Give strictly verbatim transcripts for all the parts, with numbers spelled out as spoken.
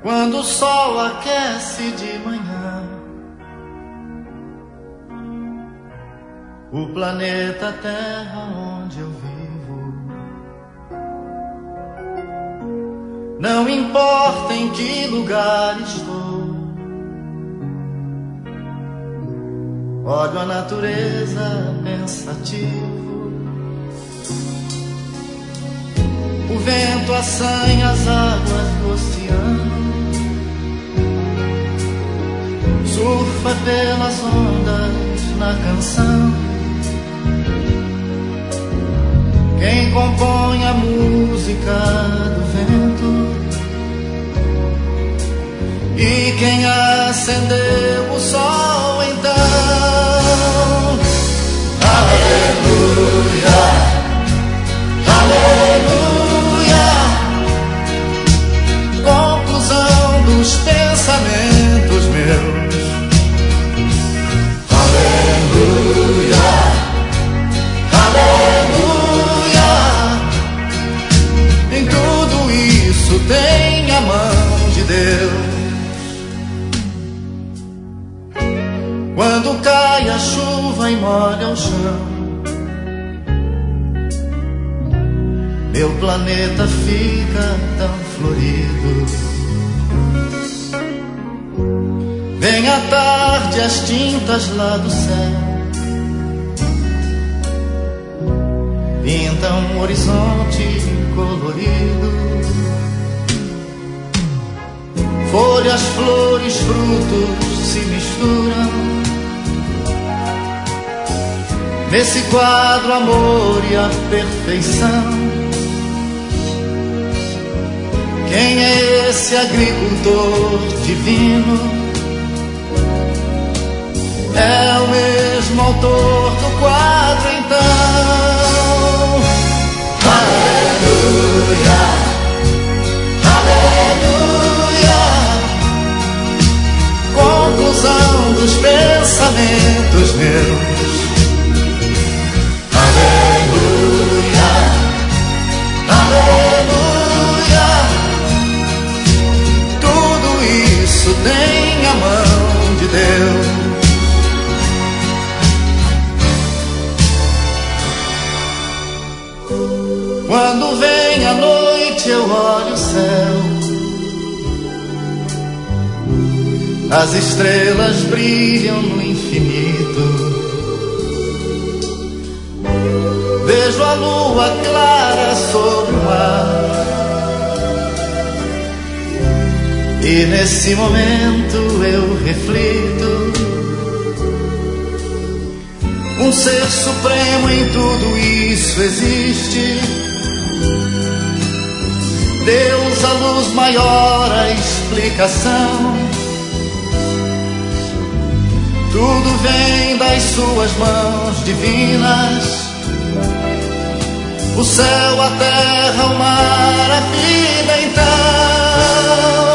Quando o sol aquece de manhã, o planeta Terra onde eu vivo, não importa em que lugar estou, olho a natureza pensativo. O vento assanha as águas do oceano, surfa pelas ondas na canção. Quem compõe a música do vento e quem acendeu o sol então. Aleluia, aleluia, conclusão dos pensamentos meus. Aleluia, aleluia, em tudo isso tem a mão de Deus. Quando cai a chuva e molha o chão, meu planeta fica tão florido. Vem à tarde as tintas lá do céu, pintam um horizonte colorido. Folhas, flores, frutos se misturam nesse quadro, amor e a perfeição. Quem é esse agricultor divino? É o mesmo autor do quadro então. Aleluia, aleluia, conclusão dos pensamentos meus. Aleluia, aleluia, tudo isso tem a mão de Deus. Quando vem a noite eu olho o céu, as estrelas brilham no infinito. Vejo a lua clara sobre o mar, e nesse momento eu reflito. Um ser supremo em tudo isso existe, Deus, a luz maior, a explicação. Tudo vem das suas mãos divinas, o céu, a terra, o mar, a vida então.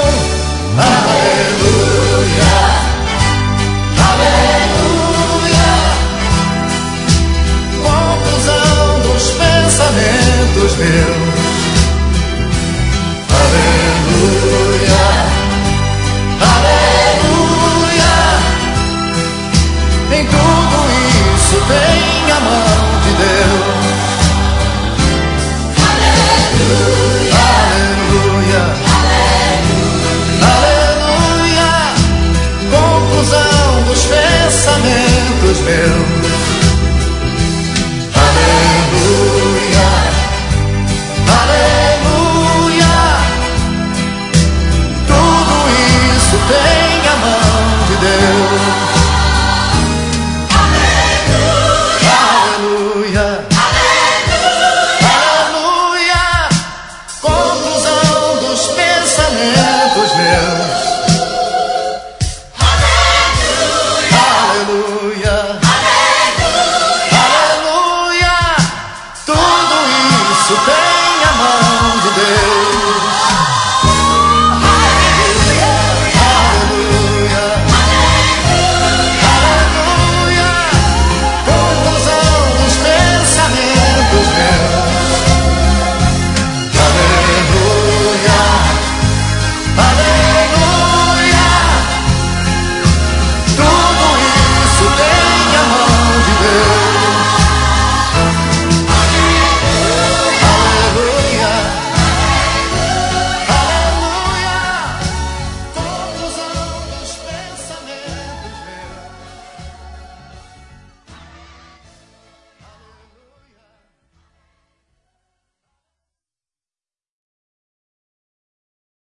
Aleluia, aleluia, conclusão dos pensamentos meus. Aleluia, aleluia, em tudo isso tem a mão de Deus. Aleluia, aleluia, aleluia, conclusão dos pensamentos meus.